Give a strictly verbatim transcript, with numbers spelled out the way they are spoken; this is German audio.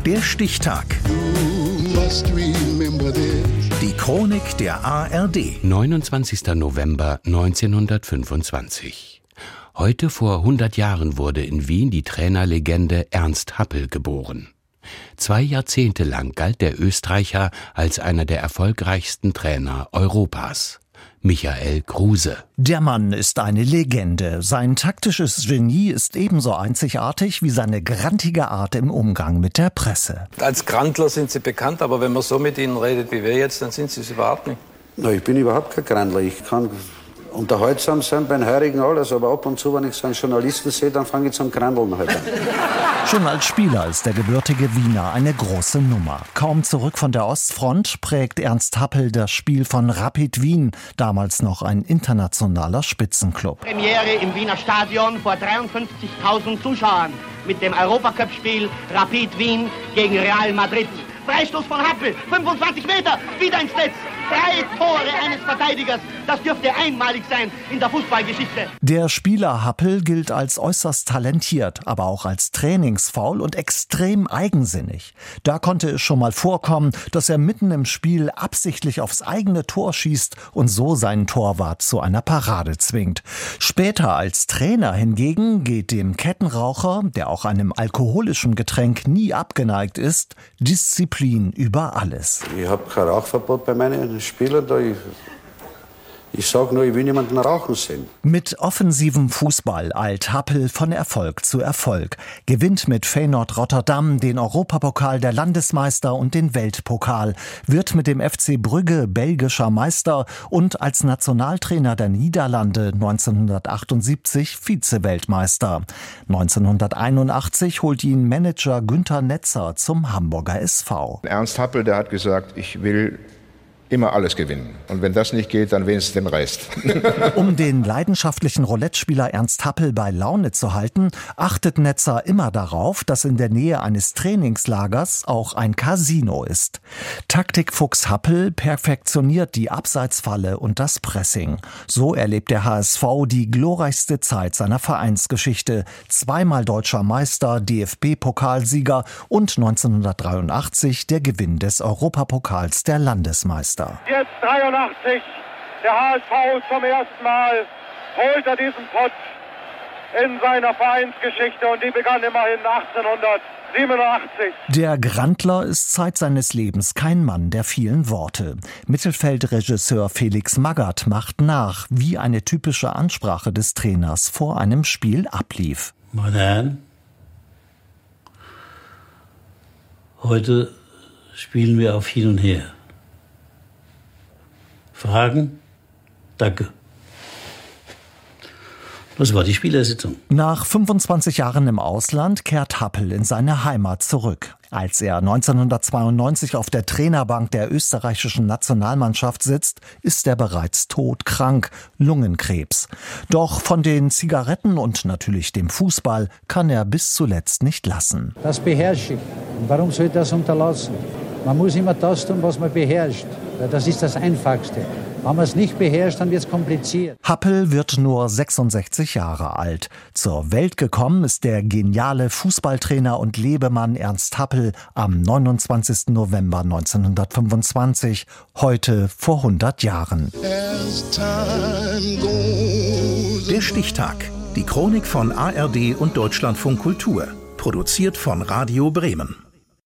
Der Stichtag. Die Chronik der A R D. neunundzwanzigster November neunzehnhundertfünfundzwanzig. Heute vor hundert Jahren wurde in Wien die Trainerlegende Ernst Happel geboren. Zwei Jahrzehnte lang galt der Österreicher als einer der erfolgreichsten Trainer Europas. Michael Kruse. Der Mann ist eine Legende. Sein taktisches Genie ist ebenso einzigartig wie seine grantige Art im Umgang mit der Presse. Als Grandler sind Sie bekannt, aber wenn man so mit Ihnen redet wie wir jetzt, dann sind Sie es überhaupt nicht. Na, ich bin überhaupt kein Grandler. Ich kann unterhaltsam sein beim Heurigen alles, aber ab und zu, wenn ich so einen Journalisten sehe, dann fange ich zum Grandeln halt an. Schon als Spieler ist der gebürtige Wiener eine große Nummer. Kaum zurück von der Ostfront prägt Ernst Happel das Spiel von Rapid Wien, damals noch ein internationaler Spitzenclub. Premiere im Wiener Stadion vor dreiundfünfzigtausend Zuschauern mit dem Europacup-Spiel Rapid Wien gegen Real Madrid. Freistoß von Happel, fünfundzwanzig Meter, wieder ins Netz. Drei Tore eines Verteidigers, das dürfte einmalig sein in der Fußballgeschichte. Der Spieler Happel gilt als äußerst talentiert, aber auch als trainingsfaul und extrem eigensinnig. Da konnte es schon mal vorkommen, dass er mitten im Spiel absichtlich aufs eigene Tor schießt und so seinen Torwart zu einer Parade zwingt. Später als Trainer hingegen geht dem Kettenraucher, der auch einem alkoholischen Getränk nie abgeneigt ist, Disziplin über alles. Ich habe kein Rauchverbot bei meinen Spielern da. Ich, ich sage nur, ich will niemanden rauchen sehen. Mit offensivem Fußball eilt Happel von Erfolg zu Erfolg. Gewinnt mit Feyenoord Rotterdam den Europapokal der Landesmeister und den Weltpokal. Wird mit dem F C Brügge belgischer Meister und als Nationaltrainer der Niederlande neunzehnhundertachtundsiebzig Vize-Weltmeister. neunzehnhunderteinundachtzig holt ihn Manager Günter Netzer zum Hamburger S V. Ernst Happel, der hat gesagt, ich will immer alles gewinnen. Und wenn das nicht geht, dann wenigstens den Rest. Um den leidenschaftlichen Roulette-Spieler Ernst Happel bei Laune zu halten, achtet Netzer immer darauf, dass in der Nähe eines Trainingslagers auch ein Casino ist. Taktikfuchs Happel perfektioniert die Abseitsfalle und das Pressing. So erlebt der H S V die glorreichste Zeit seiner Vereinsgeschichte. Zweimal deutscher Meister, D F B-Pokalsieger und neunzehnhundertdreiundachtzig der Gewinn des Europapokals der Landesmeister. Jetzt dreiundachtzig, der H S V zum ersten Mal holt er diesen Pott in seiner Vereinsgeschichte und die begann immerhin achtzehnhundertsiebenundachtzig. Der Grandler ist Zeit seines Lebens kein Mann der vielen Worte. Mittelfeldregisseur Felix Magath macht nach, wie eine typische Ansprache des Trainers vor einem Spiel ablief. Meine Herren, heute spielen wir auf Hin und Her. Fragen? Danke. Das war die Spielersitzung. Nach fünfundzwanzig Jahren im Ausland kehrt Happel in seine Heimat zurück. Als er neunzehnhundertzweiundneunzig auf der Trainerbank der österreichischen Nationalmannschaft sitzt, ist er bereits todkrank, Lungenkrebs. Doch von den Zigaretten und natürlich dem Fußball kann er bis zuletzt nicht lassen. Das beherrsche ich. Und warum soll ich das unterlassen? Man muss immer das tun, was man beherrscht. Das ist das Einfachste. Wenn man es nicht beherrscht, dann wird es kompliziert. Happel wird nur sechsundsechzig Jahre alt. Zur Welt gekommen ist der geniale Fußballtrainer und Lebemann Ernst Happel am neunundzwanzigsten November neunzehnhundertfünfundzwanzig, heute vor hundert Jahren. Der Stichtag. Die Chronik von A R D und Deutschlandfunk Kultur. Produziert von Radio Bremen.